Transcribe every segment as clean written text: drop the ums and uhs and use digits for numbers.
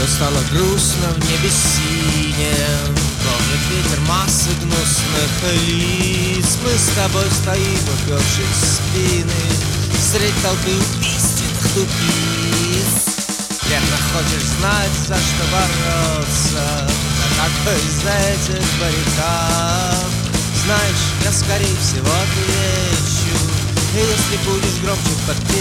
стало грустно в небе синем, гонит ветер массы гнусных лиц. Мы с тобой стоим, упершись спины, средь толпы убийственных тупиц. Верно хочешь знать, за что бороться, на какой из этих баррикад. Знаешь, я скорее всего отвечу, если будешь громче подпевать.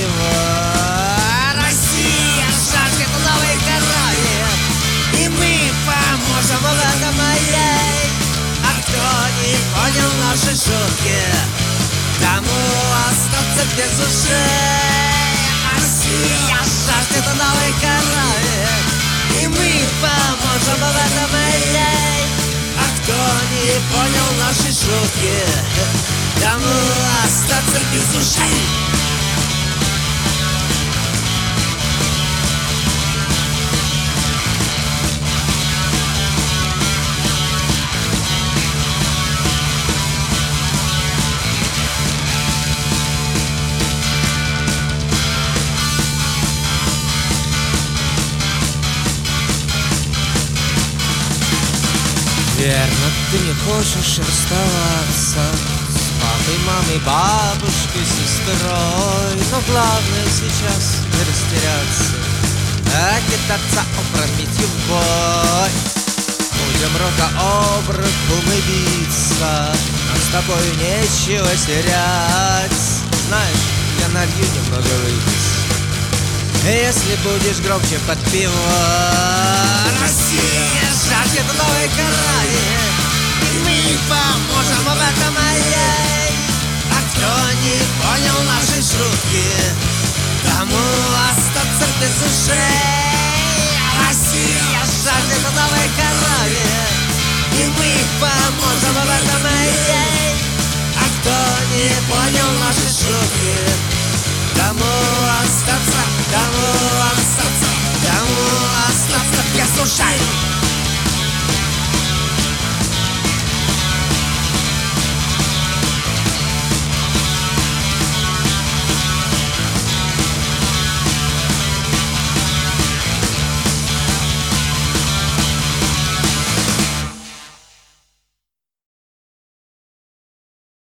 Россия жаждет новой крови, и мы поможем в этом ей. А кто не понял наши шутки, тому остаться без ушей. Россия жаждет новой крови, и мы поможем в этом ей. А кто не понял наши шутки, тому остаться без ушей. Верно, ты не хочешь расставаться с папой, мамой, бабушкой, сестрой. Но главное сейчас не растеряться, а кидаться опрометью в бой. Будем рука об руку мы биться, нам с тобой нечего терять. Знаешь, я налью немного выпить, если будешь громче подпевать. Россия жаждет новой крови, и мы поможем в этом ей. А кто не понял наши шутки, тому остаться без ушей. Россия жаждет новой крови, и мы поможем в этом ей. А кто не понял наши шутки, тому остаться без ушей.